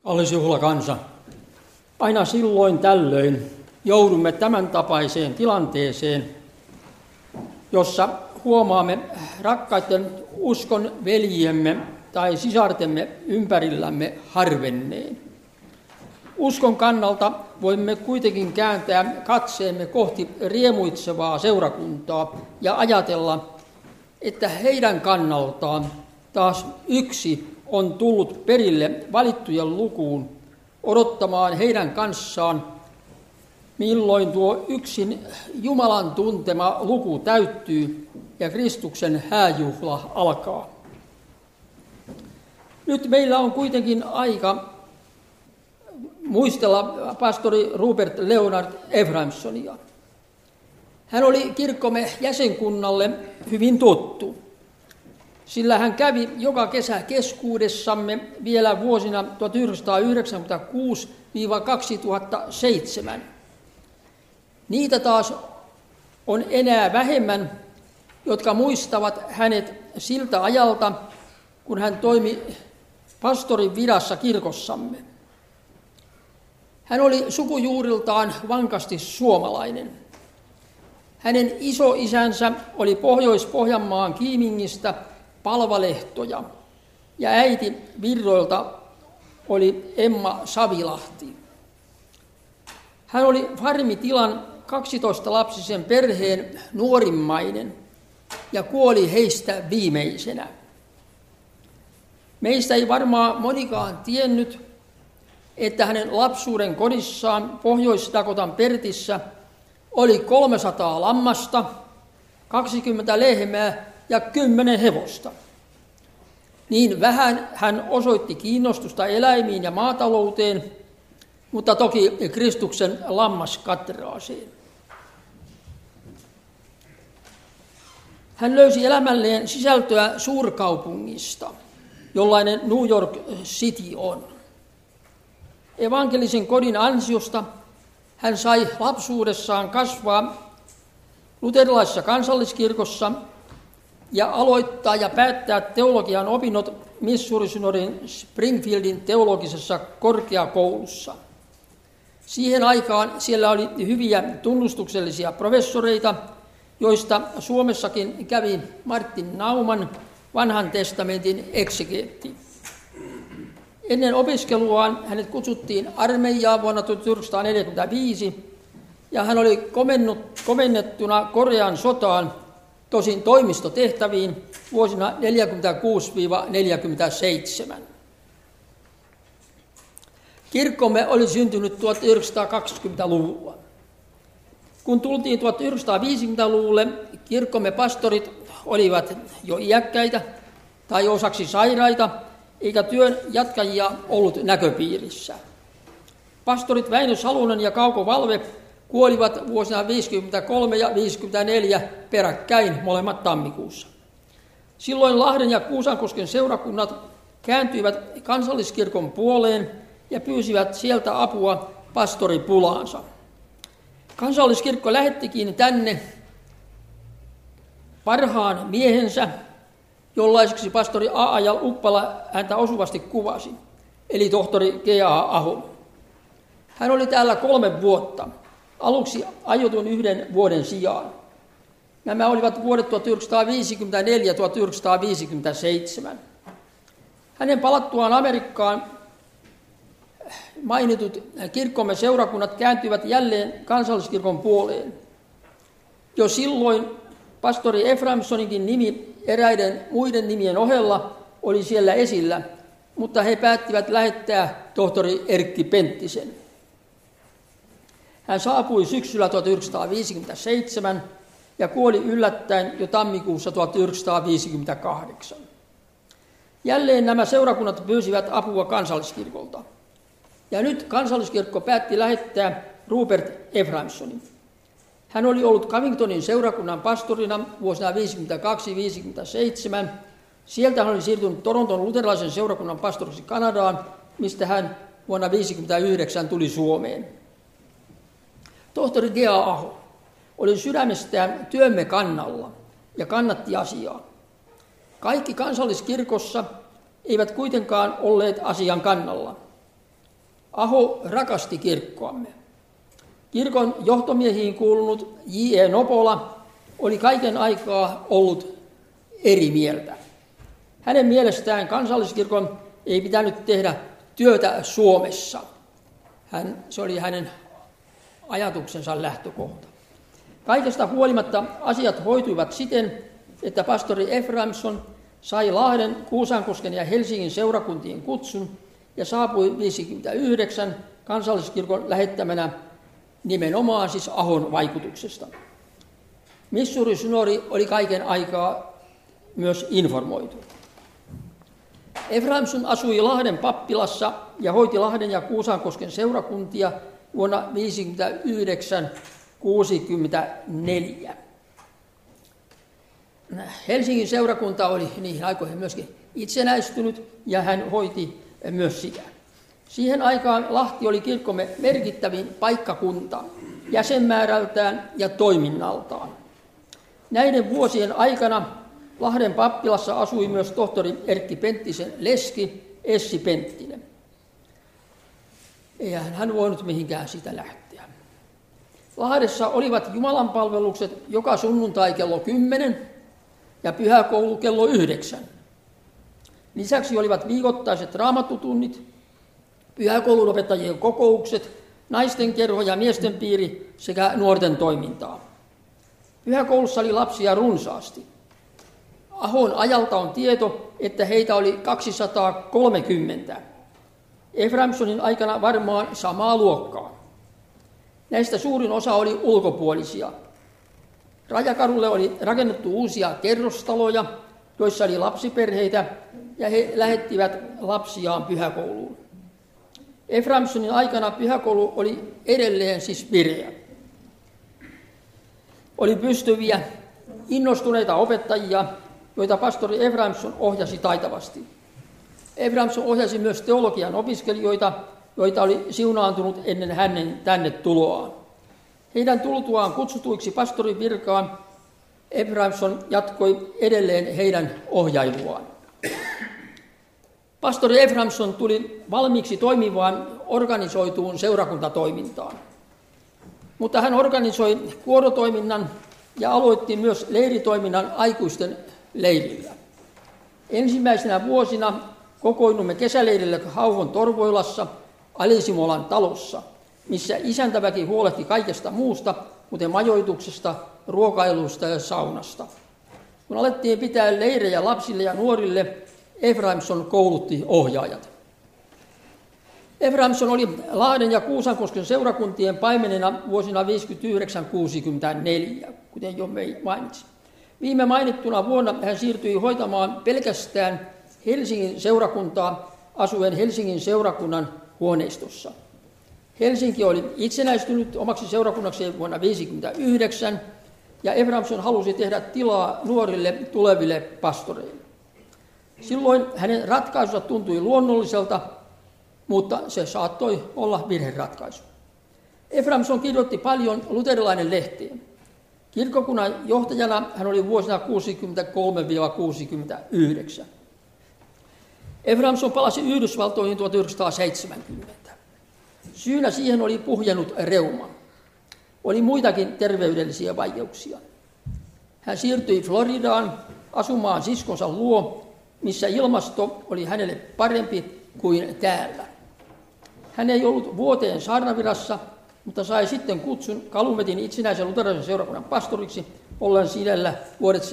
Kallis juhlakansa, aina silloin tällöin joudumme tämän tapaiseen tilanteeseen, jossa huomaamme rakkaiden uskon veljiemme tai sisartemme ympärillämme harvenneen. Uskon kannalta voimme kuitenkin kääntää katseemme kohti riemuitsevaa seurakuntaa ja ajatella, että heidän kannaltaan taas yksi on tullut perille valittujen lukuun odottamaan heidän kanssaan, milloin tuo yksin Jumalan tuntema luku täyttyy ja Kristuksen hääjuhla alkaa. Nyt meillä on kuitenkin aika muistella pastori Rupert Leonard Ephraimsonia. Hän oli kirkkomme jäsenkunnalle hyvin tuttu, sillä hän kävi joka kesä keskuudessamme vielä vuosina 1996–2007. Niitä taas on enää vähemmän, jotka muistavat hänet siltä ajalta, kun hän toimi pastorin virassa kirkossamme. Hän oli sukujuuriltaan vankasti suomalainen. Hänen isoisänsä oli Pohjois-Pohjanmaan Kiimingistä Palvalehtoja ja äiti Virroilta oli Emma Savilahti. Hän oli farmitilan 12-lapsisen perheen nuorimmainen ja kuoli heistä viimeisenä. Meistä ei varmaan monikaan tiennyt, että hänen lapsuuden kodissaan Pohjois-Dakotan Pertissä oli 300 lammasta, 20 lehmää ja 10 hevosta. Niin vähän hän osoitti kiinnostusta eläimiin ja maatalouteen, mutta toki Kristuksen lammaskatraaseen. Hän löysi elämälleen sisältöä suurkaupungista, jollainen New York City on. Evankelisen kodin ansiosta hän sai lapsuudessaan kasvaa luterilaisessa kansalliskirkossa ja aloittaa ja päättää teologian opinnot Missouri-synodin Springfieldin teologisessa korkeakoulussa. Siihen aikaan siellä oli hyviä tunnustuksellisia professoreita, joista Suomessakin kävi Martin Nauman, Vanhan testamentin eksegeetti. Ennen opiskeluaan hänet kutsuttiin armeijaan vuonna 1945 ja hän oli komennettuna Korean sotaan, tosin toimistotehtäviin vuosina 1946–1947. Kirkkomme oli syntynyt 1920-luvulla. Kun tultiin 1950-luvulle, kirkkomme pastorit olivat jo iäkkäitä tai osaksi sairaita, eikä työn jatkajia ollut näköpiirissä. Pastorit Väinö Salonen ja Kauko Valve kuolivat vuosina 1953 ja 1954 peräkkäin molemmat tammikuussa. Silloin Lahden ja Kuusankosken seurakunnat kääntyivät kansalliskirkon puoleen ja pyysivät sieltä apua pastoripulaansa. Kansalliskirkko lähettikin tänne parhaan miehensä, jollaiseksi pastori A.A. Uppala häntä osuvasti kuvasi, eli tohtori G.A. Aho. Hän oli täällä 3 vuotta, aluksi aiotun 1 vuoden sijaan. Nämä olivat vuodet 1954–1957. Hänen palattuaan Amerikkaan mainitut kirkkomme seurakunnat kääntyivät jälleen kansalliskirkon puoleen. Jo silloin pastori Ephraimsoninkin nimi eräiden muiden nimien ohella oli siellä esillä, mutta he päättivät lähettää tohtori Erkki Penttisen. Hän saapui syksyllä 1957 ja kuoli yllättäen jo tammikuussa 1958. Jälleen nämä seurakunnat pyysivät apua kansalliskirkolta. Ja nyt kansalliskirkko päätti lähettää Rupert Ephraimsonin. Hän oli ollut Covingtonin seurakunnan pastorina vuosina 1952–1957. Sieltä hän oli siirtynyt Toronton luterilaisen seurakunnan pastoriksi Kanadaan, mistä hän vuonna 1959 tuli Suomeen. Tohtori G.A. Aho oli sydämestään työmme kannalla ja kannatti asiaa. Kaikki kansalliskirkossa eivät kuitenkaan olleet asian kannalla. Aho rakasti kirkkoamme. Kirkon johtomiehiin kuulunut J.E. Nopola oli kaiken aikaa ollut eri mieltä. Hänen mielestään kansalliskirkon ei pitänyt tehdä työtä Suomessa. Se oli hänen ajatuksensa lähtökohta. Kaikesta huolimatta asiat hoituivat siten, että pastori Efraimson sai Lahden, Kuusankosken ja Helsingin seurakuntien kutsun ja saapui 59 kansalliskirkon lähettämänä nimenomaan siis Ahon vaikutuksesta. Missouri-synodi oli kaiken aikaa myös informoitu. Efraimson asui Lahden pappilassa ja hoiti Lahden ja Kuusankosken seurakuntia vuonna 1959-1964. Helsingin seurakunta oli niihin aikoihin myöskin itsenäistynyt ja hän hoiti myös sitä. Siihen aikaan Lahti oli kirkkomme merkittävin paikkakunta jäsenmäärältään ja toiminnaltaan. Näiden vuosien aikana Lahden pappilassa asui myös tohtori Erkki Penttisen leski Essi Penttinen. Eihän hän voinut mihinkään siitä lähteä. Lahdessa olivat jumalanpalvelukset joka sunnuntai kello 10 ja pyhäkoulu kello 9. Lisäksi olivat viikoittaiset raamattutunnit, pyhäkoulun opettajien kokoukset, naisten kerho ja miesten piiri sekä nuorten toimintaa. Pyhäkoulussa oli lapsia runsaasti. Ahon ajalta on tieto, että heitä oli 230. Efraimsonin aikana varmaan samaa luokkaa. Näistä suurin osa oli ulkopuolisia. Rajakadulle oli rakennettu uusia kerrostaloja, joissa oli lapsiperheitä, ja he lähettivät lapsiaan pyhäkouluun. Efraimsonin aikana pyhäkoulu oli edelleen siis vireä. Oli pystyviä, innostuneita opettajia, joita pastori Efraimson ohjasi taitavasti. Efraimson ohjasi myös teologian opiskelijoita, joita oli siunaantunut ennen hänen tänne tuloaan. Heidän tultuaan kutsutuiksi pastorin virkaan Efraimson jatkoi edelleen heidän ohjailuaan. Pastori Efraimson tuli valmiiksi toimivaan organisoituun seurakuntatoimintaan. Mutta hän organisoi kuorotoiminnan ja aloitti myös leiritoiminnan aikuisten leirillä. Ensimmäisenä vuosina kokoonnumme kesäleirille Hauhon Torvoilassa Alisimolan talossa, missä isäntäväki huolehti kaikesta muusta, kuten majoituksesta, ruokailusta ja saunasta. Kun alettiin pitää leirejä lapsille ja nuorille, Efraimson koulutti ohjaajat. Efraimson oli Lahden ja Kuusankosken seurakuntien paimenena vuosina 59-64, kuten jo mainitsin. Viime mainittuna vuonna hän siirtyi hoitamaan pelkästään Helsingin seurakuntaa asuen Helsingin seurakunnan huoneistossa. Helsinki oli itsenäistynyt omaksi seurakunnakseen vuonna 1959 ja Efraimson halusi tehdä tilaa nuorille tuleville pastoreille. Silloin hänen ratkaisunsa tuntui luonnolliselta, mutta se saattoi olla virheratkaisu. Efraimson kirjoitti paljon luterilainen lehteen. Kirkkokunnan johtajana hän oli vuosina 63-69. Efraimson palasi Yhdysvaltoihin 1970. Syynä siihen oli puhjennut reuma. Oli muitakin terveydellisiä vaikeuksia. Hän siirtyi Floridaan asumaan siskonsa luo, missä ilmasto oli hänelle parempi kuin täällä. Hän ei ollut vuoteen saarnavirassa, mutta sai sitten kutsun Kalumetin itsenäisen luterilaisen seurakunnan pastoriksi ollen sinällä vuodet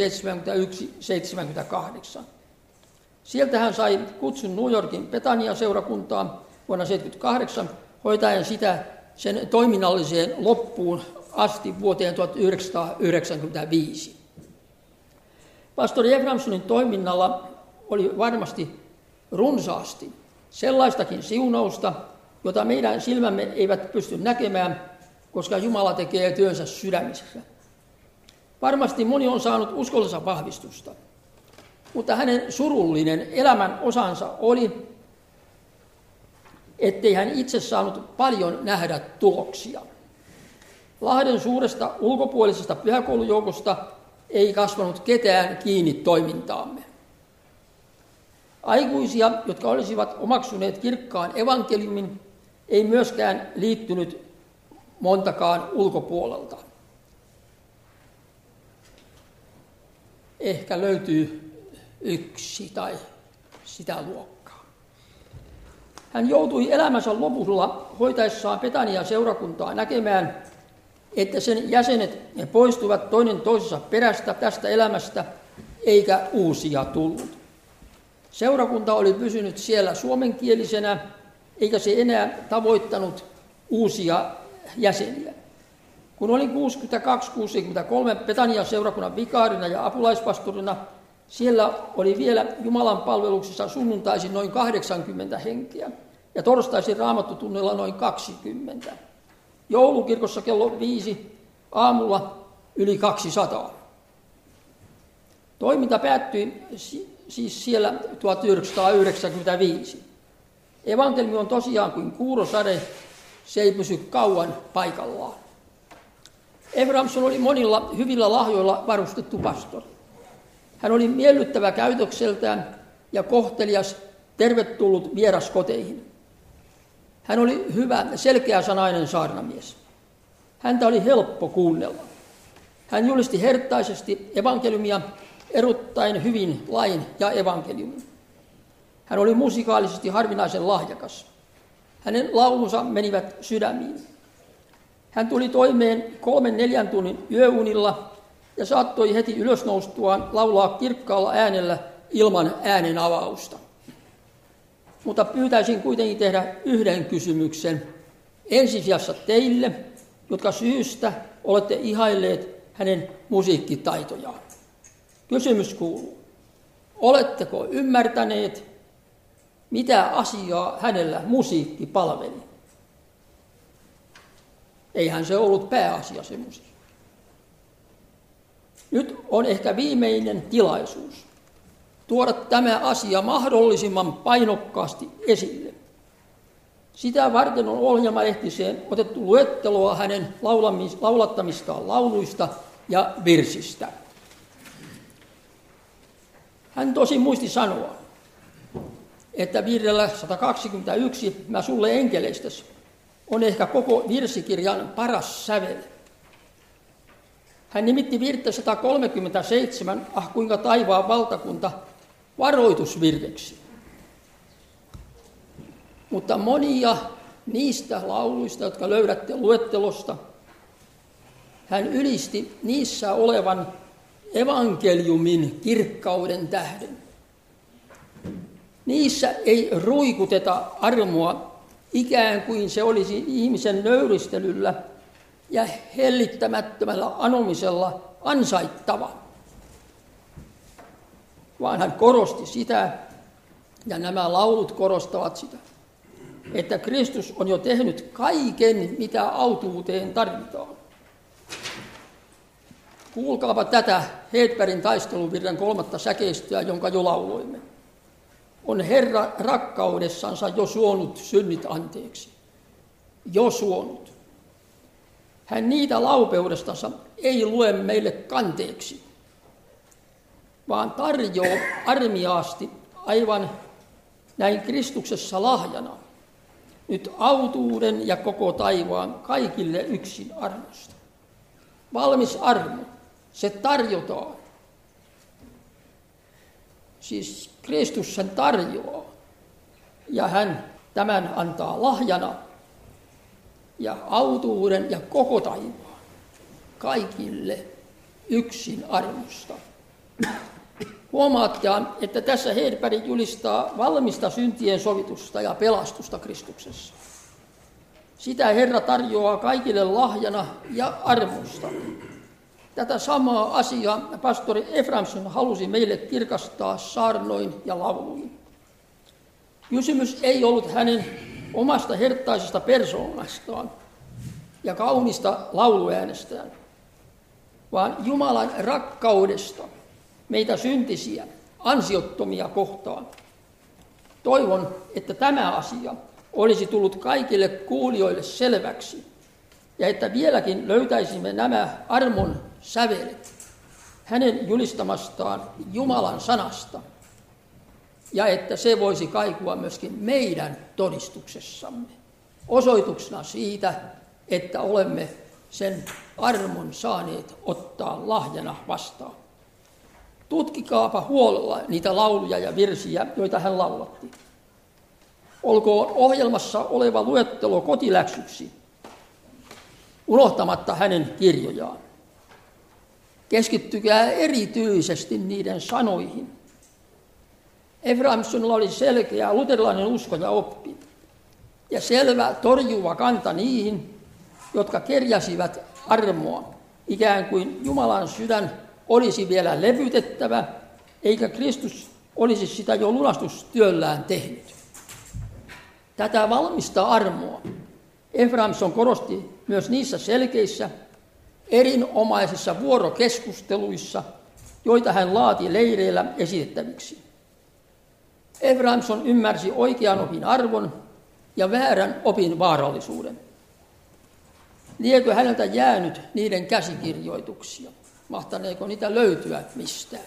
71-78. Sieltä hän sai kutsun New Yorkin Betanian seurakuntaan vuonna 1978, hoitaen sitä sen toiminnalliseen loppuun asti vuoteen 1995. Pastori Efraimsonin toiminnalla oli varmasti runsaasti sellaistakin siunausta, jota meidän silmämme eivät pysty näkemään, koska Jumala tekee työnsä sydämissä. Varmasti moni on saanut uskollensa vahvistusta, mutta hänen surullinen elämän osansa oli, ettei hän itse saanut paljon nähdä tuloksia. Lahden suuresta ulkopuolisesta pyhäkoulujoukosta ei kasvanut ketään kiinni toimintaamme. Aikuisia, jotka olisivat omaksuneet kirkkaan evankeliumin, ei myöskään liittynyt montakaan ulkopuolelta. Ehkä löytyy yksi tai sitä luokkaa. Hän joutui elämänsä lopulla hoitaessaan Betanian seurakuntaa näkemään, että sen jäsenet poistuivat toinen toisensa perästä tästä elämästä, eikä uusia tullut. Seurakunta oli pysynyt siellä suomenkielisenä, eikä se enää tavoittanut uusia jäseniä. Kun olin 62-63 Betanian seurakunnan vikaarina ja apulaispastorina, siellä oli vielä Jumalan palveluksessa sunnuntaisin noin 80 henkeä ja torstaisin raamattutunnilla noin 20. Joulukirkossa kello 5 aamulla yli 200. Toiminta päättyi siis siellä 1995. Evankeliumi on tosiaan kuin kuurosade, se ei pysy kauan paikallaan. Eframson oli monilla hyvillä lahjoilla varustettu pastori. Hän oli miellyttävä käytökseltään ja kohtelias, tervetullut vieraskoteihin. Hän oli hyvä, selkeäsanainen saarnamies. Häntä oli helppo kuunnella. Hän julisti herttaisesti evankeliumia, erottaen hyvin lain ja evankeliumin. Hän oli musikaalisesti harvinaisen lahjakas. Hänen laulunsa menivät sydämiin. Hän tuli toimeen 3-4 tunnin yöunilla ja saattoi heti ylösnoustuaan laulaa kirkkaalla äänellä ilman äänen avausta. Mutta pyytäisin kuitenkin tehdä yhden kysymyksen ensisijassa teille, jotka syystä olette ihailleet hänen musiikkitaitojaan. Kysymys kuuluu, oletteko ymmärtäneet, mitä asiaa hänellä musiikki palveli? Eihän se ollut pääasia se musiikki. Nyt on ehkä viimeinen tilaisuus tuoda tämä asia mahdollisimman painokkaasti esille. Sitä varten on ohjelmalehtiseen otettu luetteloa hänen laulattamistaan lauluista ja virsistä. Hän tosi muisti sanoa, että virrellä 121, mä sulle enkeleistäsi, on ehkä koko virsikirjan paras sävel. Hän nimitti virttä 137, kuinka taivaan valtakunta, varoitusvirreksi. Mutta monia niistä lauluista, jotka löydätte luettelosta, hän ylisti niissä olevan evankeliumin kirkkauden tähden. Niissä ei ruikuteta armoa ikään kuin se olisi ihmisen nöyristelyllä ja hellittämättömällä anomisella ansaittava, vaan hän korosti sitä, ja nämä laulut korostavat sitä, että Kristus on jo tehnyt kaiken, mitä autuuteen tarvitaan. Kuulkaapa tätä Hedbergin taisteluvirren 3. säkeistöä, jonka jo lauloimme. On Herra rakkaudessansa jo suonut synnit anteeksi. Jo suonut. Hän niitä laupeudestansa ei lue meille kanteeksi, vaan tarjoaa armiaasti aivan näin Kristuksessa lahjana nyt autuuden ja koko taivaan kaikille yksin armosta. Valmis armo, se tarjotaan. Siis Kristus sen tarjoaa ja hän tämän antaa lahjana ja autuuden ja koko taivaan kaikille yksin armosta. Huomaatte, että tässä Hedberg julistaa valmista syntien sovitusta ja pelastusta Kristuksessa. Sitä Herra tarjoaa kaikille lahjana ja armosta. Tätä samaa asiaa pastori Eframson halusi meille kirkastaa saarnoin ja lauluin. Kysymys ei ollut hänen omasta herttaisesta persoonastaan ja kaunista lauluäänestään, vaan Jumalan rakkaudesta meitä syntisiä, ansiottomia kohtaan. Toivon, että tämä asia olisi tullut kaikille kuulijoille selväksi ja että vieläkin löytäisimme nämä armon sävelet hänen julistamastaan Jumalan sanasta ja että se voisi kaikua myöskin meidän todistuksessamme. osoituksena siitä, että olemme sen armon saaneet ottaa lahjana vastaan. Tutkikaapa huolella niitä lauluja ja virsiä, joita hän laulatti. Olkoon ohjelmassa oleva luettelo kotiläksyksi, unohtamatta hänen kirjojaan. Keskittykää erityisesti niiden sanoihin. Efraimsonilla oli selkeä luterilainen usko ja oppi, ja selvä torjuva kanta niihin, jotka kerjäsivät armoa, ikään kuin Jumalan sydän olisi vielä levytettävä, eikä Kristus olisi sitä jo lunastustyöllään tehnyt. Tätä valmista armoa Efraimson korosti myös niissä selkeissä, erinomaisissa vuorokeskusteluissa, joita hän laati leireillä esitettäviksi. Efraimson ymmärsi oikean opin arvon ja väärän opin vaarallisuuden. Liekö häneltä jäänyt niiden käsikirjoituksia? Mahtaneeko niitä löytyä mistään?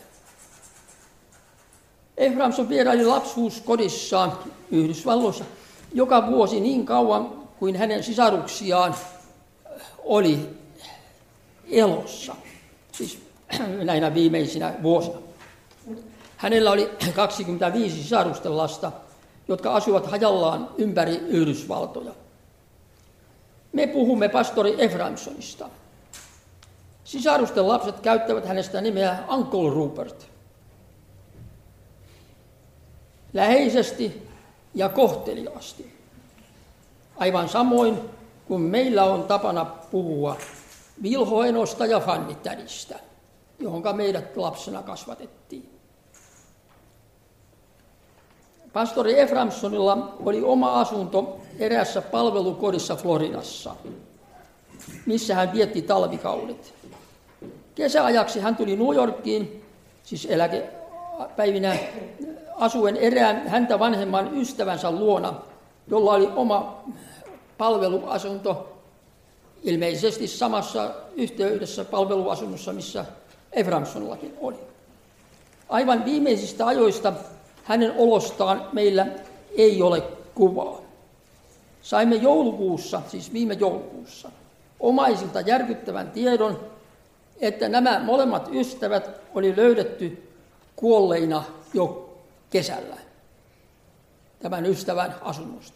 Efraimson vieraili lapsuuskodissaan Yhdysvalloissa joka vuosi niin kauan kuin hänen sisaruksiaan oli elossa, siis näinä viimeisinä vuosina. Hänellä oli 25 sisarusten lasta, jotka asuivat hajallaan ympäri Yhdysvaltoja. Me puhumme pastori Efraimsonista. Sisarusten lapset käyttävät hänestä nimeä Uncle Rupert. Läheisesti ja kohteliaasti. Aivan samoin kuin meillä on tapana puhua Vilhoenosta ja Fannitädistä, johonka meidät lapsena kasvatettiin. Pastori Efraimsonilla oli oma asunto eräässä palvelukodissa Floridassa, missä hän vietti talvikaudet. Kesäajaksi hän tuli New Yorkiin, siis eläkepäivinä, asuen erään häntä vanhemman ystävänsä luona, jolla oli oma palveluasunto, ilmeisesti samassa yhteydessä palveluasunnossa, missä Efraimsonillakin oli. Aivan viimeisistä ajoista hänen olostaan meillä ei ole kuvaa. Saimme joulukuussa, siis viime joulukuussa, omaisilta järkyttävän tiedon, että nämä molemmat ystävät oli löydetty kuolleina jo kesällä tämän ystävän asunnosta.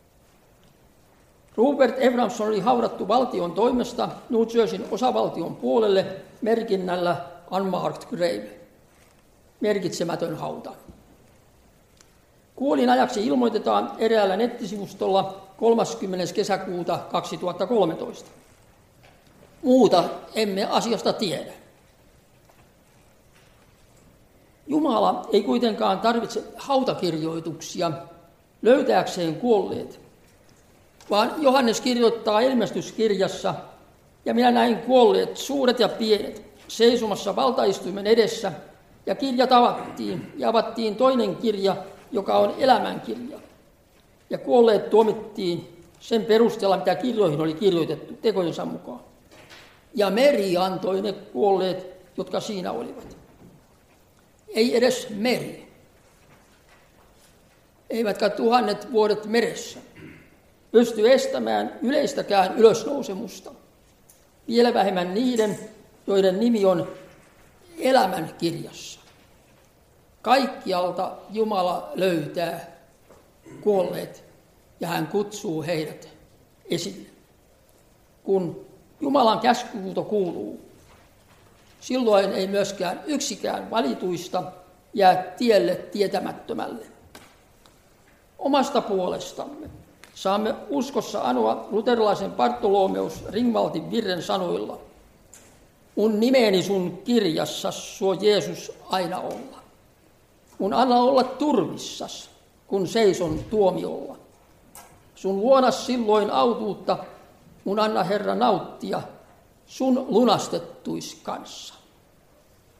Rupert Efraimson oli haudattu valtion toimesta New Jerseyn osavaltion puolelle merkinnällä Unmarked Grave, merkitsemätön hauta. Kuolinajaksi ilmoitetaan eräällä nettisivustolla 30. kesäkuuta 2013. Muuta emme asiasta tiedä. Jumala ei kuitenkaan tarvitse hautakirjoituksia löytääkseen kuolleet, vaan Johannes kirjoittaa ilmestyskirjassa, ja minä näin kuolleet, suuret ja pienet, seisomassa valtaistuimen edessä, ja kirjat avattiin, ja avattiin toinen kirja, joka on elämänkirja. Ja kuolleet tuomittiin sen perusteella, mitä kirjoihin oli kirjoitettu tekojensa mukaan. Ja meri antoi ne kuolleet, jotka siinä olivat. Ei edes meri. Eivätkä tuhannet vuodet meressä pysty estämään yleistäkään ylösnousemusta. Vielä vähemmän niiden, joiden nimi on elämän kirjassa. Kaikkialta Jumala löytää kuolleet ja hän kutsuu heidät esille. Kun Jumalan käskyhuuto kuuluu, silloin ei myöskään yksikään valituista jää tielle tietämättömälle. Omasta puolestamme saamme uskossa anoa luterilaisen Bartholomeus Ringwaldin virren sanoilla: mun nimeni sun kirjassa suo Jeesus aina olla. Mun anna olla turvissas, kun seison tuomiolla. Sun luonas silloin autuutta, mun anna Herra nauttia sun lunastettuis kanssa.